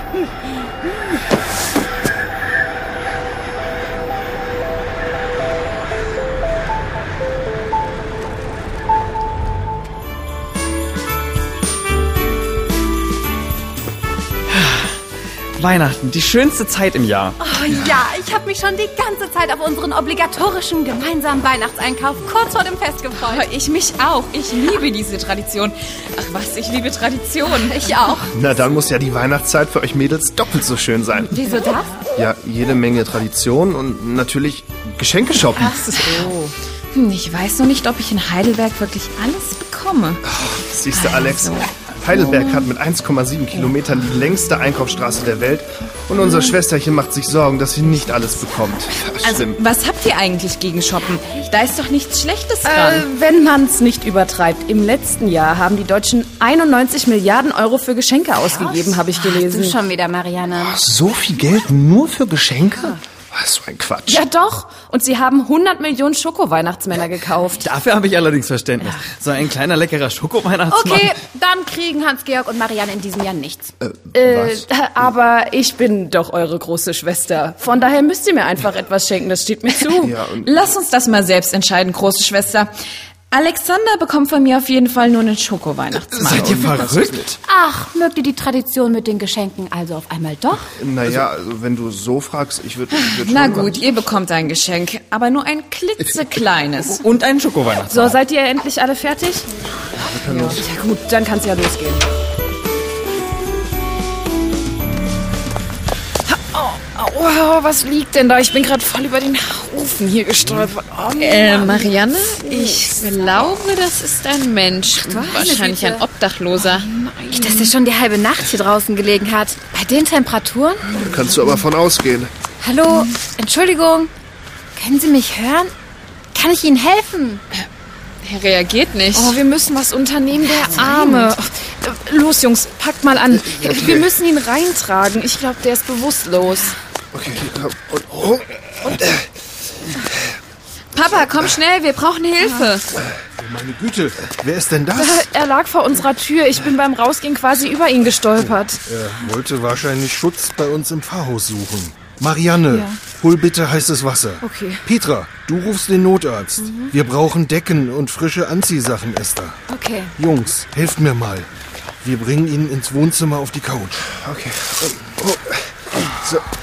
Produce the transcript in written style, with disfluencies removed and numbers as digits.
Weihnachten, die schönste Zeit im Jahr. Oh ja, ich habe mich schon die ganze Zeit auf unseren obligatorischen gemeinsamen Weihnachtseinkauf kurz vor dem Fest gefreut. Ich mich auch. Ich liebe diese Tradition. Ach was, ich liebe Tradition. Ich auch. Na, dann muss ja die Weihnachtszeit für euch Mädels doppelt so schön sein. Wieso das? Ja, jede Menge Tradition und natürlich Geschenke shoppen. Ach so. Ich weiß noch nicht, ob ich in Heidelberg wirklich alles bekomme. Siehst du, Alex, Heidelberg hat mit 1,7 Kilometern die längste Einkaufsstraße der Welt und unser Schwesterchen macht sich Sorgen, dass sie nicht alles bekommt. Also, was habt ihr eigentlich gegen Shoppen? Da ist doch nichts Schlechtes dran. Wenn man es nicht übertreibt. Im letzten Jahr haben die Deutschen 91 Milliarden Euro für Geschenke ausgegeben, habe ich gelesen. Du schon wieder, Marianne. So viel Geld nur für Geschenke? Was so ein Quatsch. Ja doch. Und sie haben 100 Millionen Schoko-Weihnachtsmänner gekauft. Dafür habe ich allerdings Verständnis. So ein kleiner, leckerer Schoko-Weihnachtsmann. Okay, dann kriegen Hans-Georg und Marianne in diesem Jahr nichts. Was? Aber ich bin doch eure große Schwester. Von daher müsst ihr mir einfach etwas schenken, das steht mir zu. Ja, und Lass uns das mal selbst entscheiden, große Schwester. Alexander bekommt von mir auf jeden Fall nur einen Schoko-Weihnachtsmann. Seid ihr verrückt? Ach, mögt ihr die Tradition mit den Geschenken also auf einmal doch? naja, also wenn du so fragst, ich würde Na schon gut, ihr bekommt ein Geschenk, aber nur ein klitzekleines. Und einen Schoko-Weihnachtsmann. So, seid ihr endlich alle fertig? Ja gut, dann kann's ja losgehen. Oh, was liegt denn da? Ich bin gerade voll über den Ofen hier gestolpert. Oh, Marianne, ich glaube, das ist ein Mensch. Wahrscheinlich ein Obdachloser. Nicht, dass der schon die halbe Nacht hier draußen gelegen hat. Bei den Temperaturen? Kannst du aber von ausgehen. Hallo, Entschuldigung. Können Sie mich hören? Kann ich Ihnen helfen? Er reagiert nicht. Oh, wir müssen was unternehmen, der Arme. Los, Jungs, packt mal an. Wir müssen ihn reintragen. Ich glaube, der ist bewusstlos. Okay, und Papa, komm schnell, wir brauchen Hilfe. meine Güte, wer ist denn das? Er lag vor unserer Tür. Ich bin beim Rausgehen quasi über ihn gestolpert. Er wollte wahrscheinlich Schutz bei uns im Pfarrhaus suchen. Marianne, hol bitte heißes Wasser. Okay. Petra, du rufst den Notarzt. Wir brauchen Decken und frische Anziehsachen, Esther. Okay. Jungs, helft mir mal. Wir bringen ihn ins Wohnzimmer auf die Couch. Okay. So,